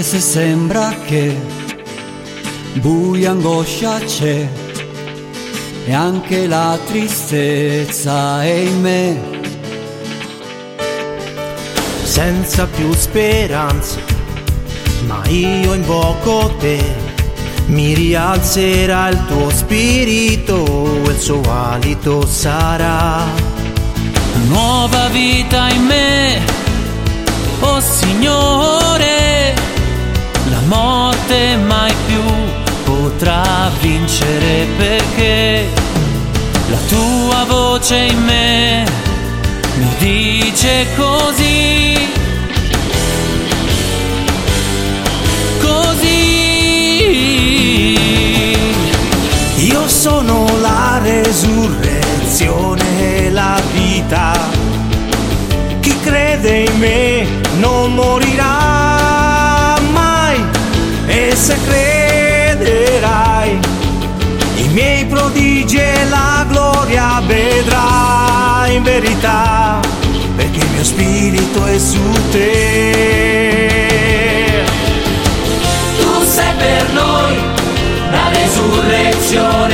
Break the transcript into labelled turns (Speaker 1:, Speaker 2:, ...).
Speaker 1: se sembra che buia angoscia c'è e anche la tristezza è in me,
Speaker 2: senza più speranza, ma io invoco te, mi rialzerà il tuo spirito e il suo alito sarà
Speaker 3: nuova vita in me, oh Signore, la morte mai più potrà vincere, perché la tua voce in me mi dice così, così.
Speaker 2: Io sono la resurrezione e la vita, chi crede in me non morirà mai, e se crederai i miei prodigi e la gloria vedrai in verità, perché il mio spirito è su te.
Speaker 3: Tu sei per noi la resurrezione